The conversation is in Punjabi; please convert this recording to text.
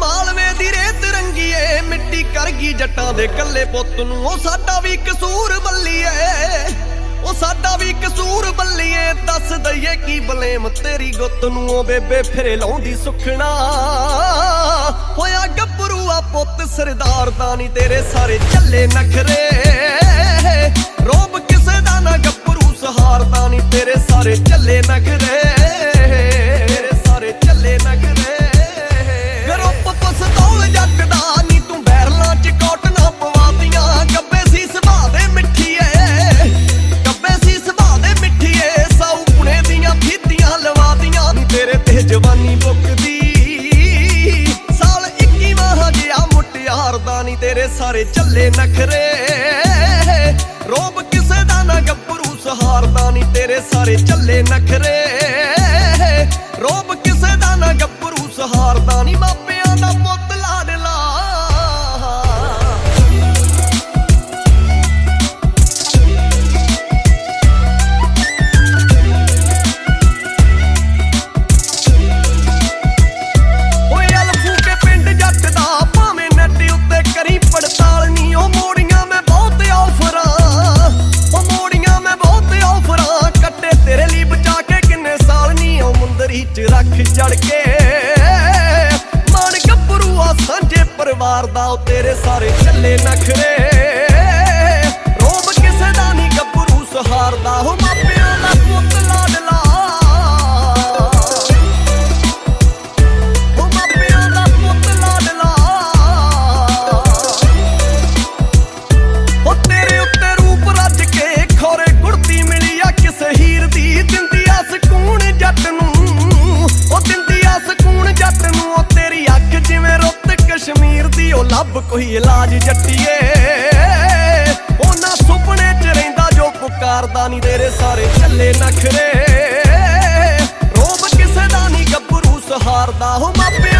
ਮਾਲਵੇ ਦੀ ਰੇਤ ਰੰਗੀਏ ਮਿੱਟੀ ਕਰ ਗਈ ਜੱਟਾਂ ਦੇ ਕੱਲੇ ਪੁੱਤ ਨੂੰ। ਉਹ ਸਾਡਾ ਵੀ ਕਸੂਰ ਬੱਲੀਏ, ਉਹ ਸਾਡਾ ਵੀ ਕਸੂਰ ਬੱਲੀਏ, ਦੱਸ ਦਈਏ ਕੀ ਬਲੇਮ ਤੇਰੀ ਗੁੱਤ ਨੂੰ। ਉਹ ਬੇਬੇ ਫਿਰੇ ਲਾਉਂਦੀ ਸੁਖਣਾ ਹੋਇਆ ਗੱਭਰੂਆ ਪੁੱਤ ਸਰਦਾਰ ਦਾ ਨੀ ਤੇਰੇ ਸਾਰੇ ਚੱਲੇ ਨਖਰੇ। ਰੋਬ ਕਿਸੇ ਦਾ ਨਾ ਗੱਭਰੂ ਸਹਾਰਦਾ ਨੀ ਤੇਰੇ ਸਾਰੇ ਚੱਲੇ ਨਖਰੇ, ਤੇਰੇ ਸਾਰੇ ਚੱਲੇ ਨਖਰੇ। ਗਰੁੱਪ ਪਸਤੌਲ ਜੱਟ ਦਾ ਨੀ ਤੂੰ ਬੈਰਲਾਂ ਚ ਕੋਟਨਾ ਪਵਾਤੀਆਂ। ਗੱਬੇ ਸੀ ਸੁਭਾਅ ਦੇ ਮਿੱਠੀਏ, ਗੱਬੇ ਸੀ ਸੁਭਾਅ ਦੇ ਮਿੱਠੀਏ, ਸਾਊ ਪੁਣੇ ਦੀਆਂ ਫੀਤੀਆਂ ਲਵਾਤੀਆਂ ਨੀ ਤੇਰੇ ਤੇ ਜਵਾਨੀ ਮੁੱਕਦੀ। ਸਾਲ 21ਵਾਂ ਹਜਿਆ ਮੁਟਿਆਰ ਦਾ ਨੀ ਤੇਰੇ ਸਾਰੇ ਚੱਲੇ ਨਖਰੇ। ਰੋਬ ਕਿਸੇ ਦਾ ਨਾ ਗੱਭਰੂ ਸਹਾਰਦਾ ਨੀ ਤੇਰੇ ਸਾਰੇ ਚੱਲੇ ਨਖਰੇ। ਰੋਬ ਕਿਸੇ ਦਾ ਨਾ ਗੱਭਰੂ ਸਹਾਰਦਾ ਨੀ ਮਾਪਿਆਂ ਦਾ ਪੁੱਤ ਲਾਡਲਾ। ਓਏ ਅਲਫੂ ਕੇ ਪਿੰਡ ਜੱਟ ਦਾ ਭਾਵੇਂ ਨੈਟ ਉੱਤੇ ਕਰੀ ਪੜਤਾਲ ਨੀ। ਉਹ ਮੋੜੀਆਂ ਮੈਂ ਬਹੁਤ ਆਫਰਾਂ, ਉਹ ਮੋੜੀਆਂ ਮੈਂ ਬਹੁਤ ਆਫਰਾਂ, ਕੱਟੇ ਤੇਰੇ ਲਈ ਬਚਾ ਕੇ ਕਿੰਨੇ ਸਾਲ ਨੀ। ਉਹ ਮੁੰਦਰੀ ਚ ਰੱਖ ਚੜ ਕੇ ਮਾਣ ਗੱਭਰੂਆ ਸਾਂਝੇ ਪਰਿਵਾਰ ਦਾ, ਉਹ ਤੇਰੇ ਸਾਰੇ ਚੱਲੇ ਨਖਰੇ। ਰੋਬ ਕਿਸੇ ਦਾ ਨੀ ਗੱਭਰੂ ਸਹਾਰਦਾ, ਉਹ ਮਾਪਿਆਂ ਦਾ ਪੁੱਤ ਲਾਡਲਾ। ਉਹ ਮਾਪਿਆਂ ਦਾ ਪੁੱਤ ਲਾਡਲਾ। ਉਹ ਤੇਰੇ ਉੱਤੇ ਰੂਪ ਰੱਜ ਕੇ ਖੋਰੇ ਗੁੜਤੀ ਮਿਲੀ ਆ ਕਿਸੇ ਹੀਰ ਦੀ। ਦਿੰਦੀ ਆ ਸਕੂਨ ਜੱਟ ਨੂੰ, ਉਹ ਦਿੰਦੀ ਆ ਸਕੂਨ ਜੱਟ ਨੂੰ। ਉਹ ਤੇਰੀ ਅੱਖ ਜਿਵੇਂ ਰੁੱਤ ਕਸ਼ਮੀਰ ਦੀ, ਉਹ ਲੱਭ ਕੋਈ ਇਲਾਜ ਜੱਟੀਏ। ਉਹਨਾਂ ਸੁਪਨੇ ਚ ਰਹਿੰਦਾ ਜੋ ਪੁਕਾਰਦਾ ਨੀ ਤੇਰੇ ਸਾਰੇ ਚੱਲੇ ਨਖਰੇ। ਰੋਬ ਕਿਸੇ ਦਾ ਨੀ ਗੱਭਰੂ ਸਹਾਰਦਾ, ਉਹ ਮਾਪੇ